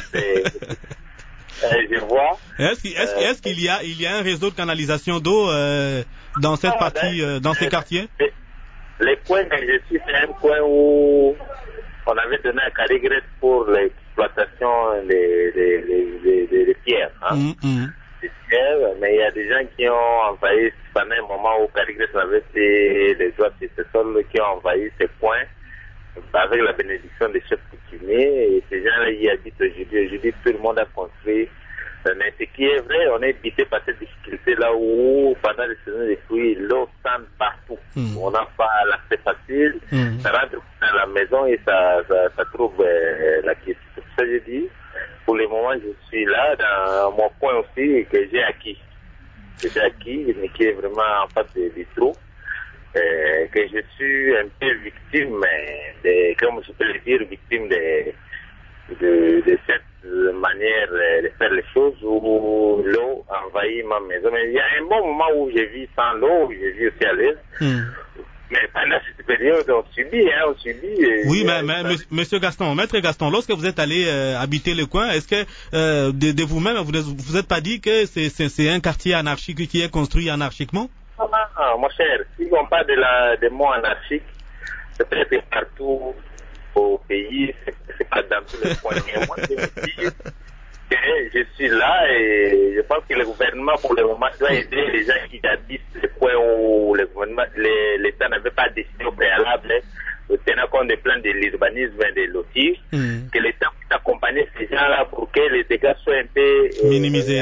je vois. Est-ce qu'il y a un réseau de canalisation d'eau dans cette partie, dans ces quartiers? Les coins que je suis, c'est un coin où on avait donné à Carigres pour l'exploitation des pierres. Hein? Des pierres, mais il y a des gens qui ont envahi, pendant un moment où Carigres avait fait les droits de ce sol, qui ont envahi ces coins avec la bénédiction des chefs coutumiers, et ces gens-là y habitent aujourd'hui. Aujourd'hui, tout le monde a construit. Mais ce qui est vrai, on est habité par cette difficulté là où, pendant les saisons des pluies, l'eau sent partout. On n'a pas l'accès facile, ça rentre dans la maison et ça trouve la question. C'est pour ça que je dis, pour le moment, je suis là, dans mon coin aussi, que j'ai acquis. Mais qui est vraiment en face du trou. Que je suis un peu victime, comme je peux le dire, victime de cette manière de faire les choses où l'eau envahit ma maison. Mais il y a un bon moment où je vis sans l'eau, je vis aussi à l'aise. Mais pendant cette période, on subit. Oui, mais monsieur Gaston, maître Gaston, lorsque vous êtes allé habiter le coin, est-ce que de vous-même, vous êtes pas dit que c'est un quartier anarchique qui est construit anarchiquement? Mon cher, si on parle des mots anarchiques, c'est peut-être partout au pays, c'est pas dans tous les coins. Mais moi, je me dis que je suis là et je pense que le gouvernement, pour le moment, doit aider les gens qui habitent les coins où l'État n'avait pas décidé au préalable, tenant compte des plans de l'urbanisme et des lotis, que l'État puisse accompagner ces gens-là pour que les dégâts soient un peu minimisés.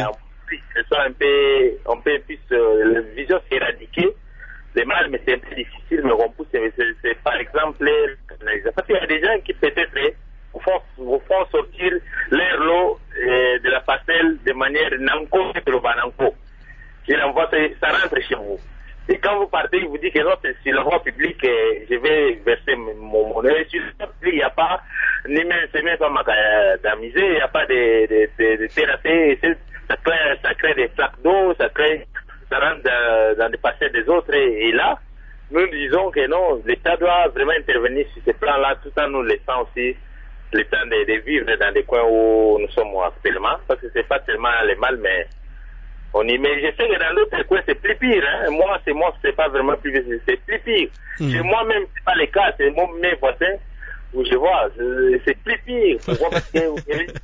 On peut plus la vision s'éradiquer les mal, mais c'est un peu difficile, mais on pousse, c'est par exemple parce qu'il y a des gens qui peut-être vous font sortir l'air l'eau de la parcelle de manière nanko et le bananko. Il envoie, ça rentre chez vous. Et quand vous partez, il vous dit que non, c'est sur la voie publique, je vais verser mon monnaie. Sur la voie publique, il n'y a pas, ni même, c'est même pas d'amuser, il n'y a pas de terrasser. Ça crée des flaques d'eau, ça rentre dans des parcelles des autres. Et là, nous disons que non, l'État doit vraiment intervenir sur ces plans-là, tout en nous laissant aussi le temps de vivre dans des coins où nous sommes actuellement. Parce que c'est pas tellement le mal, mais mais je sais que dans d'autres coins, c'est plus pire. Hein. Moi, c'est pas vraiment plus pire, c'est plus pire. Chez moi-même, c'est pas le cas, c'est mes voisins où je vois, c'est plus pire. Pourquoi? Parce que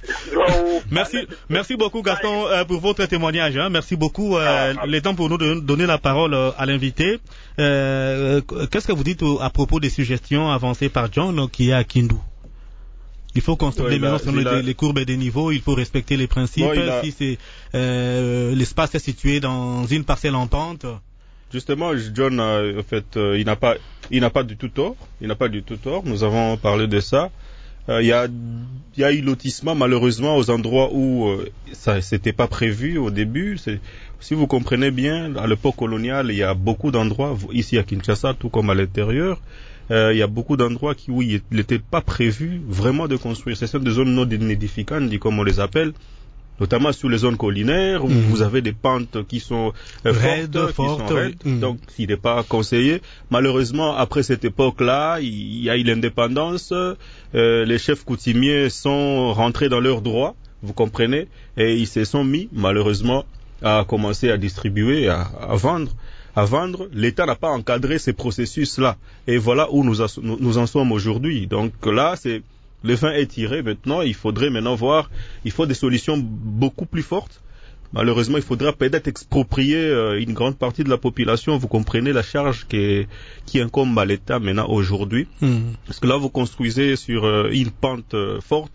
Merci beaucoup Gaston pour votre témoignage. Merci beaucoup. Le temps pour nous de donner la parole à l'invité. Qu'est-ce que vous dites à propos des suggestions avancées par John qui est à Kindu? Il faut construire les courbes et des niveaux, il faut respecter les principes. Si c'est l'espace est situé dans une parcelle en pente. Justement, John, en fait, il n'a pas du tout tort. Nous avons parlé de ça. Il y a eu lotissement malheureusement aux endroits où ça c'était pas prévu au début. Si vous comprenez bien, à l'époque coloniale, il y a beaucoup d'endroits ici à Kinshasa, tout comme à l'intérieur. Il y a beaucoup d'endroits où il n'était pas prévu vraiment de construire. Ce sont des zones non nidificantes, comme on les appelle, notamment sur les zones collinaires où vous avez des pentes qui sont fortes. Donc il n'est pas conseillé. Malheureusement, après cette époque-là, il y a eu l'indépendance. Les chefs coutumiers sont rentrés dans leurs droits, vous comprenez, et ils se sont mis malheureusement à commencer à distribuer, à vendre. L'État n'a pas encadré ces processus-là. Et voilà où nous en sommes aujourd'hui. Donc là, le vin est tiré maintenant. Il faudrait maintenant voir, il faut des solutions beaucoup plus fortes. Malheureusement, il faudra peut-être exproprier une grande partie de la population. Vous comprenez la charge qui incombe à l'État maintenant aujourd'hui. Parce que là, vous construisez sur une pente forte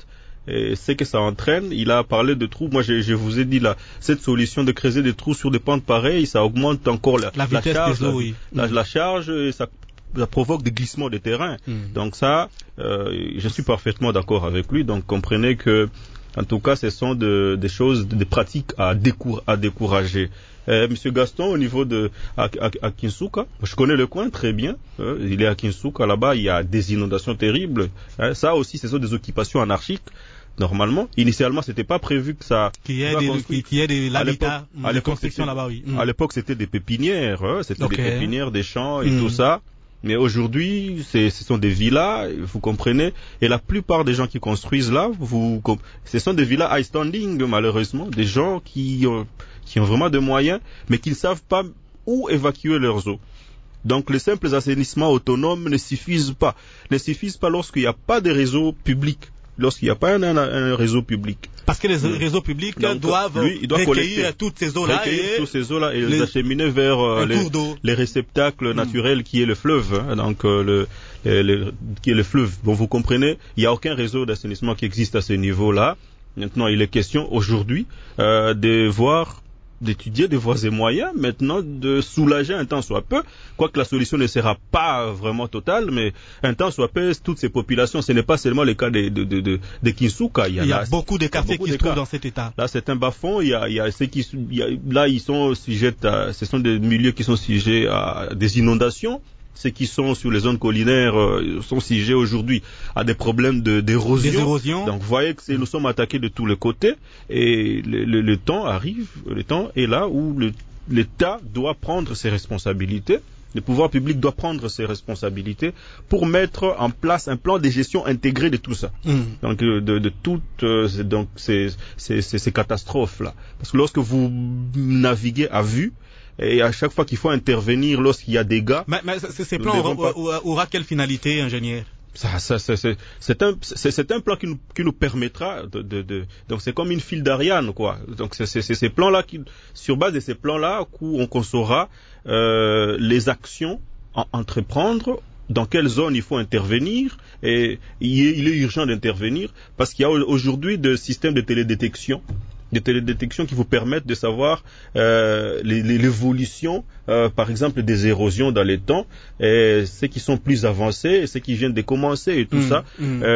et ce que ça entraîne. Il a parlé de trous. Moi, je vous ai dit là, cette solution de creuser des trous sur des pentes pareilles, ça augmente encore la charge, des eaux, oui. la charge, et ça provoque des glissements de terrain. Donc ça, je suis parfaitement d'accord avec lui. Donc comprenez que, en tout cas, ce sont des choses, des pratiques à décourager. Monsieur Gaston, au niveau de à Kinsuka, je connais le coin très bien. Il est à Kinsuka, là-bas, il y a des inondations terribles. Ça aussi, ce sont des occupations anarchiques. Normalement, initialement, c'était pas prévu que ça. Qu'il y ait de l'habitat, de construction là-bas, oui. À l'époque, c'était des pépinières, des pépinières, des champs et tout ça. Mais aujourd'hui, ce sont des villas, vous comprenez, et la plupart des gens qui construisent là, ce sont des villas high standing, malheureusement, des gens qui ont vraiment des moyens, mais qui ne savent pas où évacuer leurs eaux. Donc les simples assainissements autonomes ne suffisent pas lorsqu'il n'y a pas de réseau public, lorsqu'il n'y a pas un réseau public. Parce que les réseaux publics doivent recueillir toutes ces eaux-là et les acheminer vers les réceptacles naturels qui est le fleuve. Qui est le fleuve. Bon, vous comprenez, il n'y a aucun réseau d'assainissement qui existe à ce niveau-là. Maintenant, il est question aujourd'hui d'étudier des voies et moyens, maintenant de soulager un temps soit peu, quoique la solution ne sera pas vraiment totale, mais un temps soit peu, toutes ces populations, ce n'est pas seulement le cas de Kinsuka. Il y a beaucoup de quartiers qui se trouvent dans cet état. Là, c'est un bas-fond, là, ils sont sujets ce sont des milieux qui sont sujets à des inondations. Ceux qui sont sur les zones collinaires sont sujets aujourd'hui à des problèmes d'érosion. Donc vous voyez que nous sommes attaqués de tous les côtés et le temps arrive, le temps est là où l'État doit prendre ses responsabilités, le pouvoir public doit prendre ses responsabilités pour mettre en place un plan de gestion intégré de tout ça. Donc de toutes ces catastrophes-là. Parce que lorsque vous naviguez à vue, et à chaque fois qu'il faut intervenir lorsqu'il y a des dégâts. Mais ces plans aura quelle finalité, ingénieur? C'est un plan qui nous permettra donc c'est comme une file d'Ariane, quoi. Donc c'est ces plans-là sur base de ces plans-là qu'on saura les actions à entreprendre, dans quelle zone il faut intervenir, et il est urgent d'intervenir parce qu'il y a aujourd'hui des systèmes de télédétection qui vous permettent de savoir l'évolution, par exemple, des érosions dans les temps, et ceux qui sont plus avancés, et ceux qui viennent de commencer, et tout ça.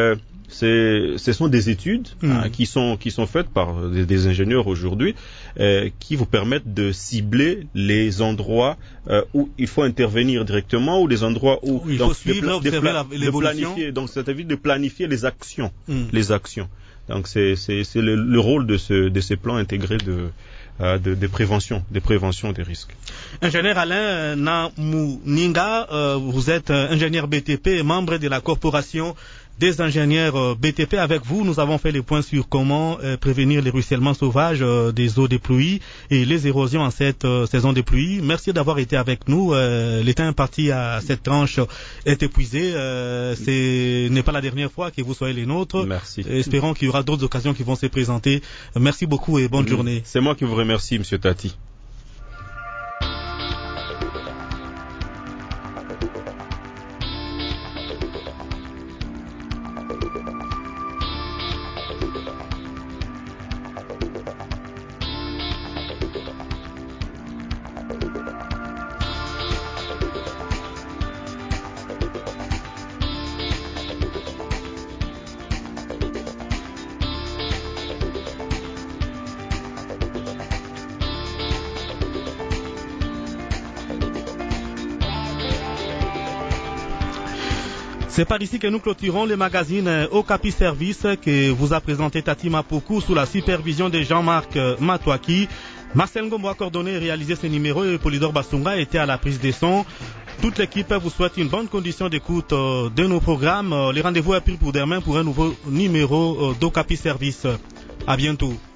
Ce sont des études qui sont faites par des ingénieurs aujourd'hui, qui vous permettent de cibler les endroits où il faut intervenir directement, ou les endroits où il faut suivre, observer l'évolution. Donc, ça évite de planifier les actions. Donc c'est le rôle de ces plans intégrés de prévention des risques. Ingénieur Alain Namouninga, vous êtes ingénieur BTP et membre de la corporation des ingénieurs BTP. Avec vous, nous avons fait les points sur comment prévenir les ruissellements sauvages des eaux des pluies et les érosions en cette saison des pluies. Merci d'avoir été avec nous. Le temps imparti à cette tranche est épuisé. Ce n'est pas la dernière fois que vous soyez les nôtres. Merci. Espérons qu'il y aura d'autres occasions qui vont se présenter. Merci beaucoup et bonne journée. C'est moi qui vous remercie, Monsieur Tati. C'est par ici que nous clôturons le magazine Okapi Service que vous a présenté Tati Mapoku sous la supervision de Jean-Marc Matouaki. Marcel Ngombo a coordonné et réalisé ce numéro et Polydor Basunga était à la prise des sons. Toute l'équipe vous souhaite une bonne condition d'écoute de nos programmes. Les rendez-vous est pris pour demain pour un nouveau numéro d'Okapi Service. À bientôt.